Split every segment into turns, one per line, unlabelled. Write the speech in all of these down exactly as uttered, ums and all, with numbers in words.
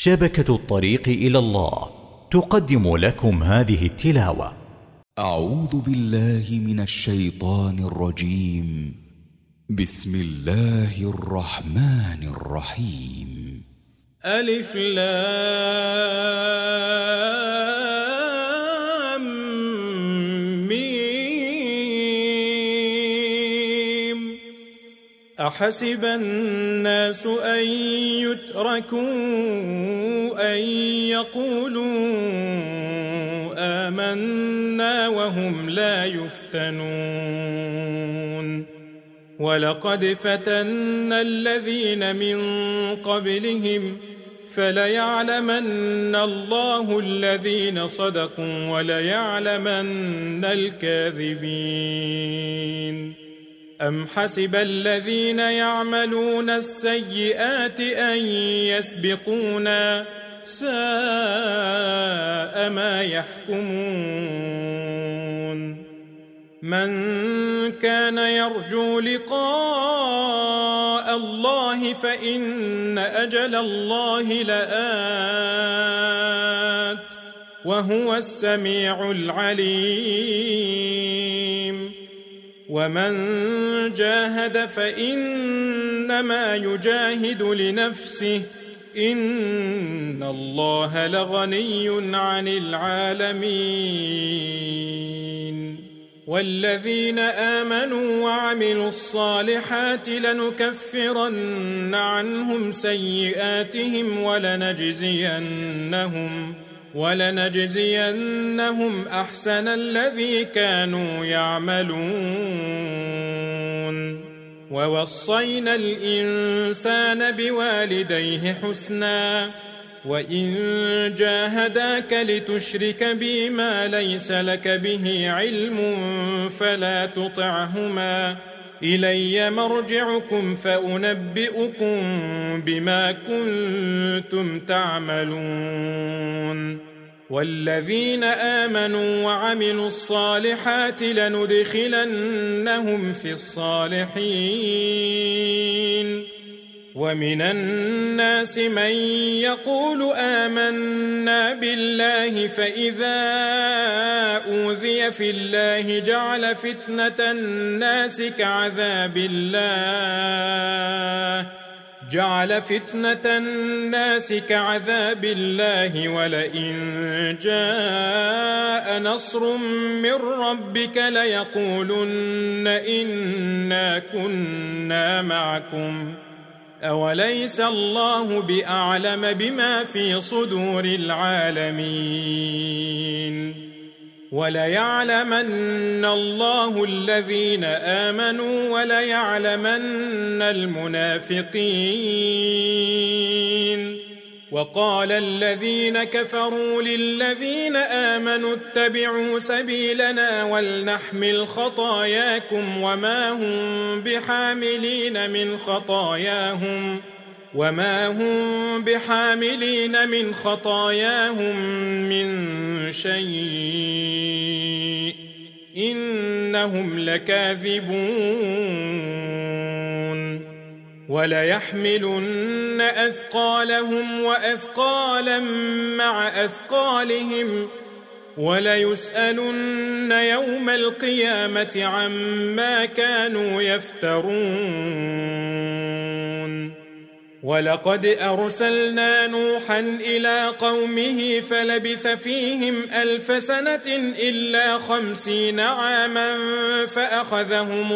شبكة الطريق إلى الله تقدم لكم هذه التلاوة.
أعوذ بالله من الشيطان الرجيم. بسم الله الرحمن الرحيم.
ألف لام ميم. أحسب الناس أن يتركوا أن يقولوا آمنا وهم لا يفتنون. ولقد فتنا الذين من قبلهم فليعلمن الله الذين صدقوا وليعلمن الكاذبين. أم حسب الذين يعملون السيئات أن يسبقونا ساء ما يحكمون. من كان يرجو لقاء الله فإن أجل الله لآت وهو السميع العليم. ومن جاهد فإنما يجاهد لنفسه إن الله لغني عن العالمين. والذين آمنوا وعملوا الصالحات لنكفرن عنهم سيئاتهم ولنجزينهم ولنجزينهم أحسن الذي كانوا يعملون. ووصينا الإنسان بوالديه حسنا وإن جاهداك لتشرك بي ما ليس لك به علم فلا تطعهما إلي مرجعكم فأنبئكم بما كنتم تعملون. والذين آمنوا وعملوا الصالحات لندخلنهم في الصالحين. ومن الناس من يقول آمنا بالله فإذا أوذي في الله جعل فتنة الناس كعذاب الله جعل فتنة الناس كعذاب الله ولئن جاء نصر من ربك ليقولن إنا كنا معكم أوليس الله بأعلم بما في صدور العالمين. وليعلمن الله الذين آمنوا وليعلمن المنافقين. وقال الذين كفروا للذين آمنوا اتبعوا سبيلنا ولنحمل خطاياكم وما هم بحاملين من خطاياهم وما هم بحاملين من خطاياهم من شيء إنهم لكاذبون. وليحملن أثقالهم وأثقالا مع أثقالهم وليسألن يوم القيامة عما كانوا يفترون. ولقد أرسلنا نوحا إلى قومه فلبث فيهم ألف سنة إلا خمسين عاما فأخذهم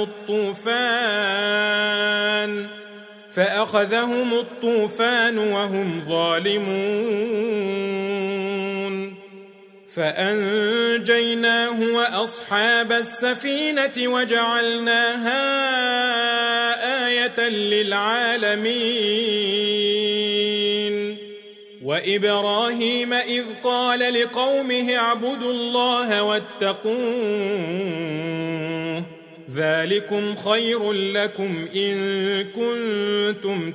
الطوفان فأخذهم الطوفان وهم ظالمون. فأنجيناه وأصحاب السفينة وجعلناها آية للعالمين. وإبراهيم إذ قال لقومه اعبدوا الله واتقوه ذلكم خير لكم إن كنتم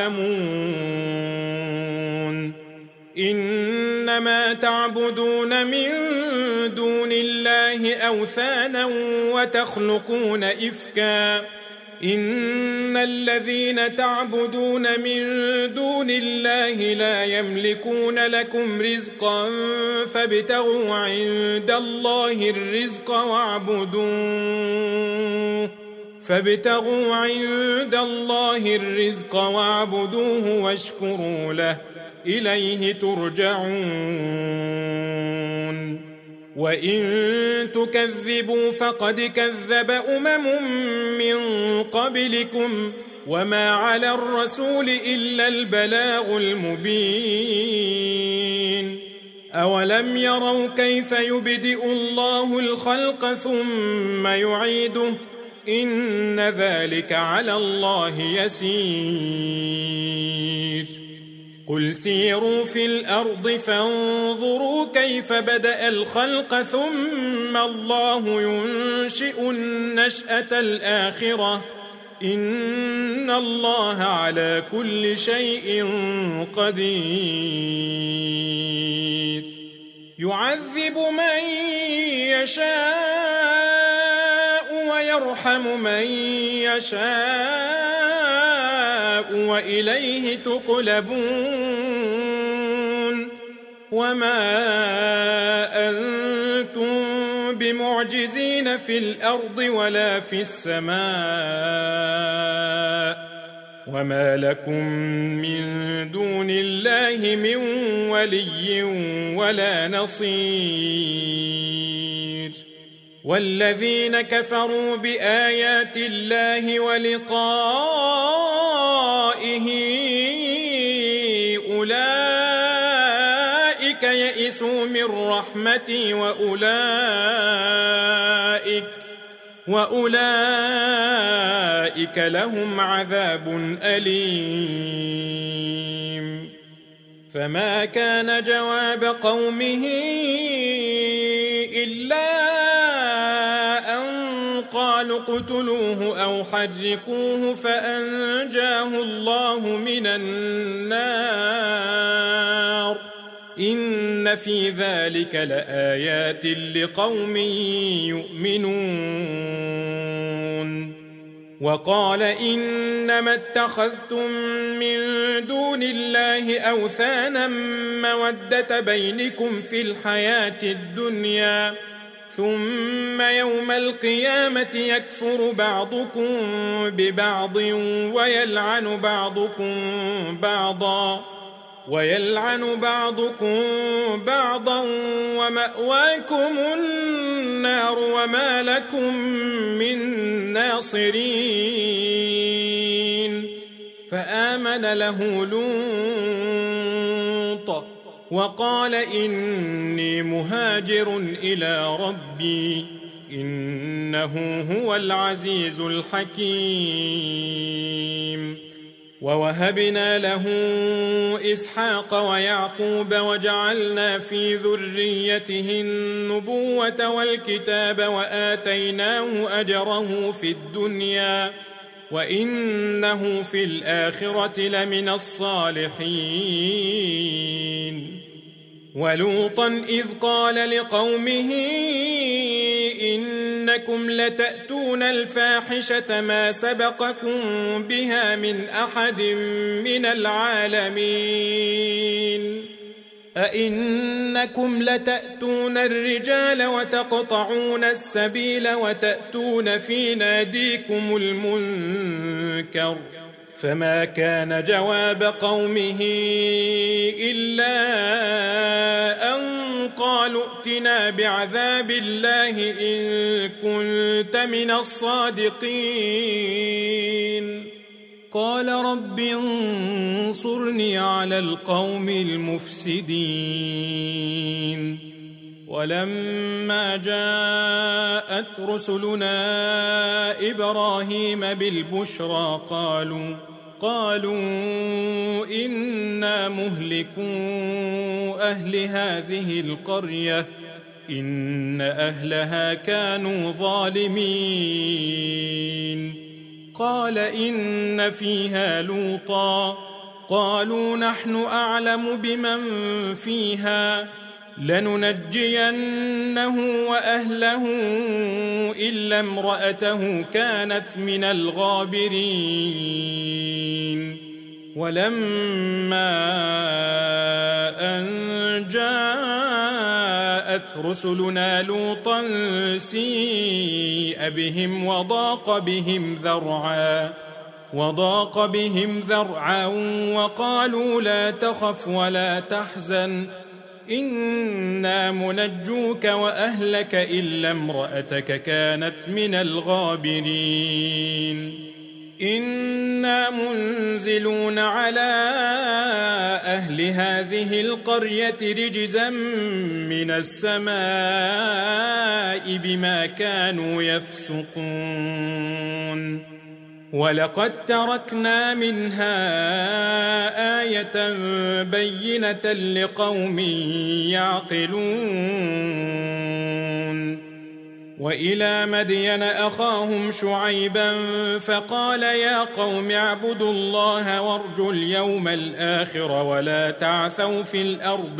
تعلمون. إنما تعبدون من دون الله أوثانا وتخلقون إفكا إن الذين تعبدون من دون الله لا يملكون لكم رزقا فابتغوا عند الله الرزق واعبدوه فابتغوا عند الله الرزق واعبدوه واشكروا له إليه ترجعون وإن تكذبوا فقد كذب أمم من قبلكم وما على الرسول إلا البلاغ المبين أولم يروا كيف يبدئ الله الخلق ثم يعيده إن ذلك على الله يسير قل سيروا في الأرض فانظروا كيف بدأ الخلق ثم الله ينشئ النشأة الآخرة إن الله على كل شيء قدير يعذب من يشاء ويرحم من يشاء وإليه تقلبون وما أنتم بمعجزين في الأرض ولا في السماء وما لكم من دون الله من ولي ولا نصير والذين كفروا بآيات الله ولقائه أولئك يئسوا من رحمتي وأولئك وأولئك لهم عذاب أليم فما كان جواب قومه إلا قالوا اقتلوه أو حرقوه فأنجاه الله من النار إن في ذلك لآيات لقوم يؤمنون وقال إنما اتخذتم من دون الله أوثانا مودة بينكم في الحياة الدنيا ثم يوم القيامة يكفر بعضكم ببعض ويلعن بعضكم بعضا ويلعن بعضكم بعضا ومأواكم النار وما لكم من ناصرين فآمن له لوط وقال إني مهاجر إلى ربي إنه هو العزيز الحكيم ووهبنا له إسحاق ويعقوب وجعلنا في ذريته النبوة والكتاب وآتيناه أجره في الدنيا وإنه في الآخرة لمن الصالحين ولوطا إذ قال لقومه إنكم لتأتون الفاحشة ما سبقكم بها من أحد من العالمين أئنكم لتأتون الرجال وتقطعون السبيل وتأتون في ناديكم المنكر فما كان جواب قومه إلا أن قالوا ائتنا بعذاب الله إن كنت من الصادقين قال رب انصرني على القوم المفسدين ولما جاءت رسلنا إبراهيم بالبشرى قالوا قالوا إنا مهلكو أهل هذه القرية إن أهلها كانوا ظالمين قال إن فيها لوطا قالوا نحن أعلم بمن فيها لننجينه وأهله إلا امرأته كانت من الغابرين ولما أن جاءت رسلنا لوطا سيء بهم وضاق بهم ذرعا وضاق بهم ذرعا وقالوا لا تخف ولا تحزن إنا منجوك وأهلك إلا امرأتك كانت من الغابرين إنا منزلون على أهل هذه القرية رجزا من السماء بما كانوا يفسقون ولقد تركنا منها آية بينة لقوم يعقلون وإلى مدين أخاهم شعيبا فقال يا قوم اعبدوا الله وارجوا اليوم الآخر ولا تعثوا في الأرض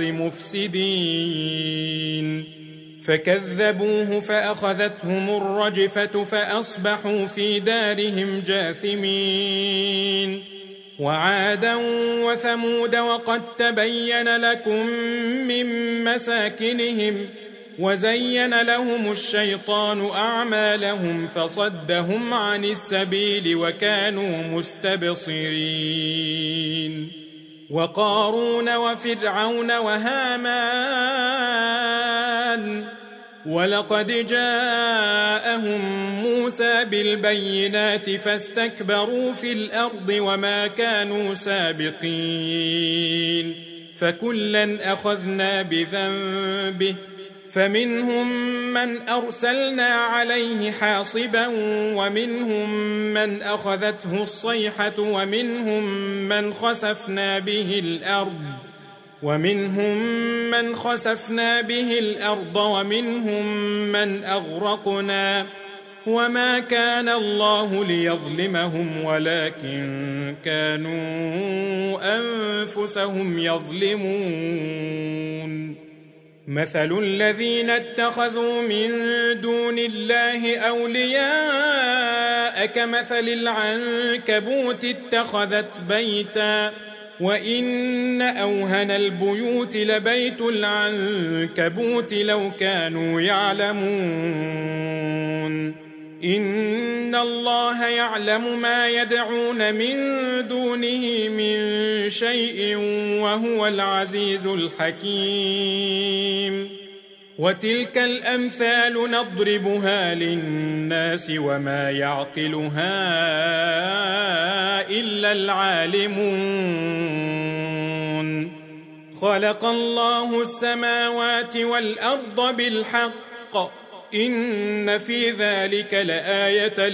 مفسدين فكذبوه فأخذتهم الرجفة فأصبحوا في دارهم جاثمين وعادا وثمود وقد تبين لكم من مساكنهم وزين لهم الشيطان أعمالهم فصدهم عن السبيل وكانوا مستبصرين وقارون وفرعون وهامان ولقد جاءهم موسى بالبينات فاستكبروا في الأرض وما كانوا سابقين فكلا أخذنا بذنبه فمنهم من أرسلنا عليه حاصبا ومنهم من أخذته الصيحة ومنهم من خسفنا به الأرض ومنهم من خسفنا به الأرض ومنهم من أغرقنا وما كان الله ليظلمهم ولكن كانوا أنفسهم يظلمون مثل الذين اتخذوا من دون الله أولياء كمثل العنكبوت اتخذت بيتا وإن أوهن البيوت لبيت العنكبوت لو كانوا يعلمون إن الله يعلم ما يدعون من دونه من شيء وهو العزيز الحكيم وتلك الأمثال نضربها للناس وما يعقلها إلا العالمون خلق الله السماوات والأرض بالحق إن في ذلك لآية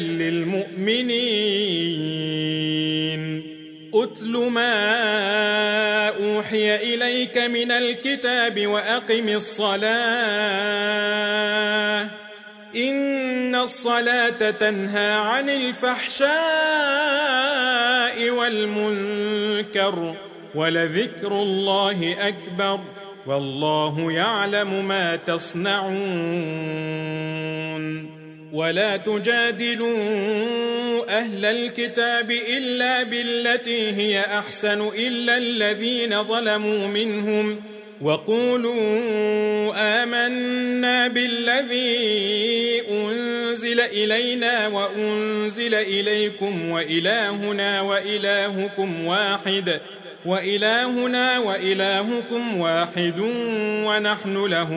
للمؤمنين أتل ما أوحي إليك من الكتاب وأقم الصلاة إن الصلاة تنهى عن الفحشاء والمنكر ولذكر الله أكبر والله يعلم ما تصنعون ولا تجادلوا أهل الكتاب إلا بالتي هي أحسن إلا الذين ظلموا منهم وقولوا آمنا بالذي أنزل إلينا وأنزل إليكم وإلهنا وإلهكم واحد وإلهنا وإلهكم واحد ونحن له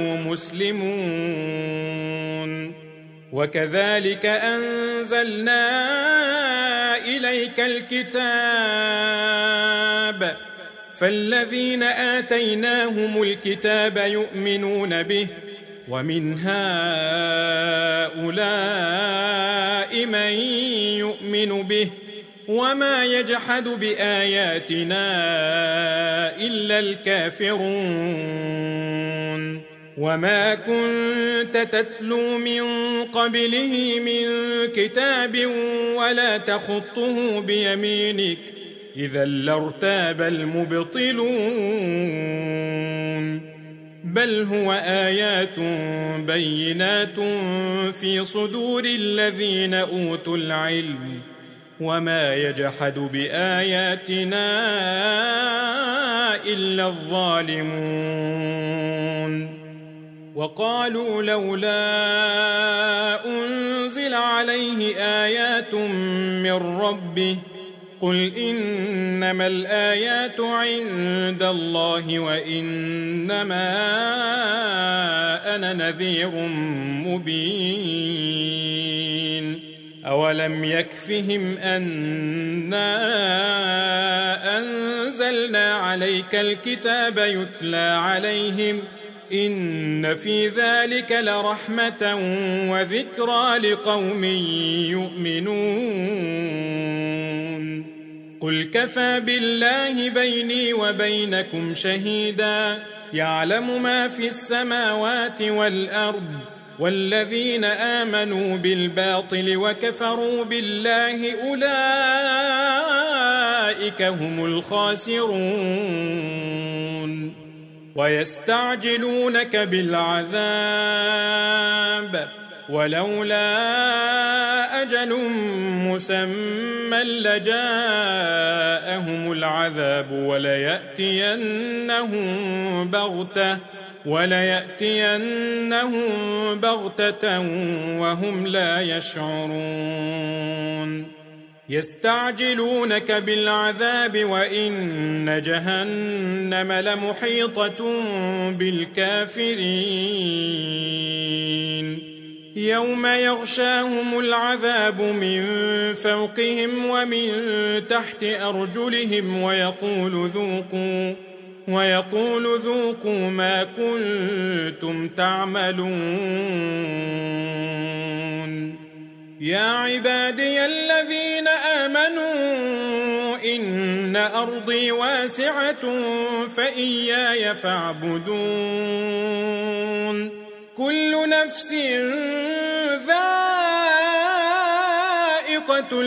مسلمون وكذلك أنزلنا إليك الكتاب فالذين آتيناهم الكتاب يؤمنون به ومن هؤلاء من يؤمن به وما يجحد بآياتنا إلا الكافرون وما كنت تتلو من قبله من كتاب ولا تخطه بيمينك إذا لارتاب المبطلون بل بل هو آيات بينات في صدور الذين أوتوا العلم وما يجحد بآياتنا إلا الظالمون وقالوا لولا أنزل عليه آيات من ربه قل إنما الآيات عند الله وإنما أنا نذير مبين أولم يكفهم أنا أنزلنا عليك الكتاب يتلى عليهم إن في ذلك لرحمة وذكرى لقوم يؤمنون قل كفى بالله بيني وبينكم شهيدا يعلم ما في السماوات والأرض والذين آمنوا بالباطل وكفروا بالله أولئك هم الخاسرون ويستعجلونك بالعذاب ولولا أجل مسمى لجاءهم العذاب وليأتينهم بغتة وليأتينهم بغتة وهم لا يشعرون يستعجلونك بالعذاب وإن جهنم لمحيطة بالكافرين يوم يغشاهم العذاب من فوقهم ومن تحت أرجلهم ويقول ذوقوا ويقول ذوقوا ما كنتم تعملون يا عبادي الذين آمنوا إن أرضي واسعة فإياي فاعبدون كل نفس ذائقة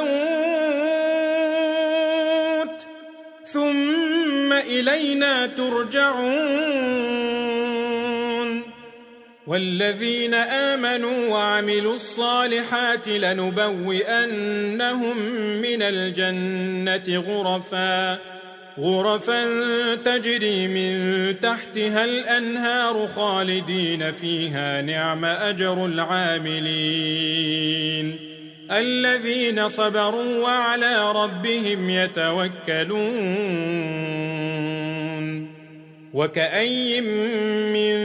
الموت ثم إلينا ترجعون والذين آمنوا وعملوا الصالحات لنبوئنهم من الجنة غرفا غرفا تجري من تحتها الأنهار خالدين فيها نعم أجر العاملين الذين صبروا وعلى ربهم يتوكلون وكأي من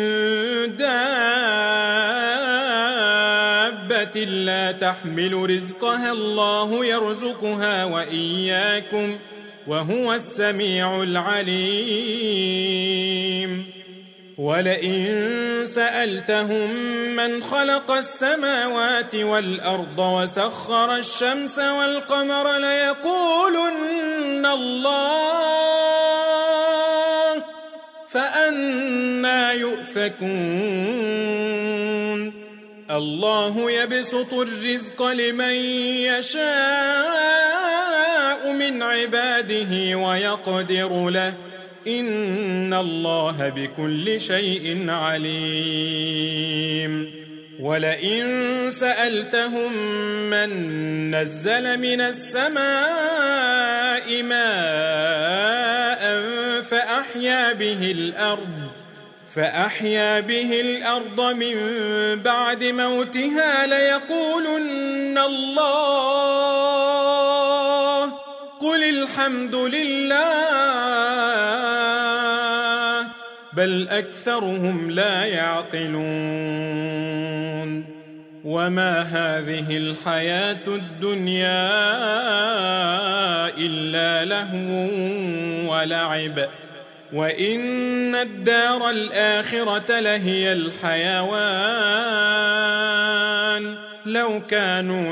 دابة لا تحمل رزقها الله يرزقها وإياكم وهو السميع العليم ولئن سألتهم من خلق السماوات والأرض وسخر الشمس والقمر ليقولن الله فأنى يؤفكون الله يبسط الرزق لمن يشاء من عباده ويقدر له إن الله بكل شيء عليم ولئن سألتهم من نزل من السماء ماء فأحيا به الأرض فأحيا به الأرض من بعد موتها ليقولن الله قل الحمد لله بل أكثرهم لا يعقلون وما هذه الحياة الدنيا إلا لهو ولعب وإن الدار الآخرة لهي الحيوان لو كانوا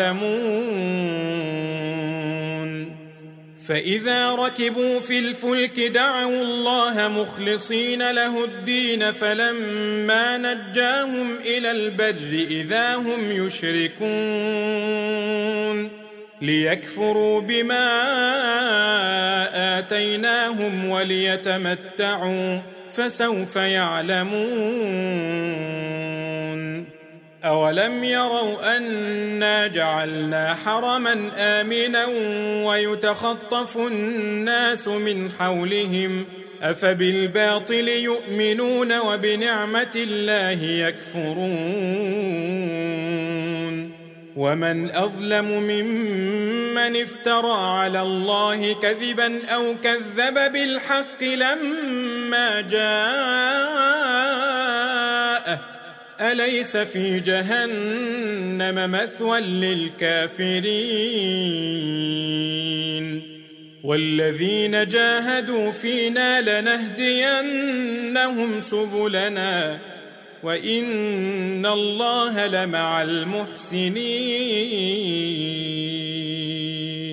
يعلمون فإذا ركبوا في الفلك دعوا الله مخلصين له الدين فلما نجاهم إلى البر إذا هم يشركون ليكفروا بما آتيناهم وليتمتعوا فسوف يعلمون. أولم يروا أنا جعلنا حرما آمنا ويتخطف الناس من حولهم أفبالباطل يؤمنون وبنعمة الله يكفرون. ومن أظلم ممن افترى على الله كذبا أو كذب بالحق لما جاءه أليس في جهنم مثوى للكافرين. والذين جاهدوا فينا لنهدينهم سبلنا وإن الله لمع المحسنين.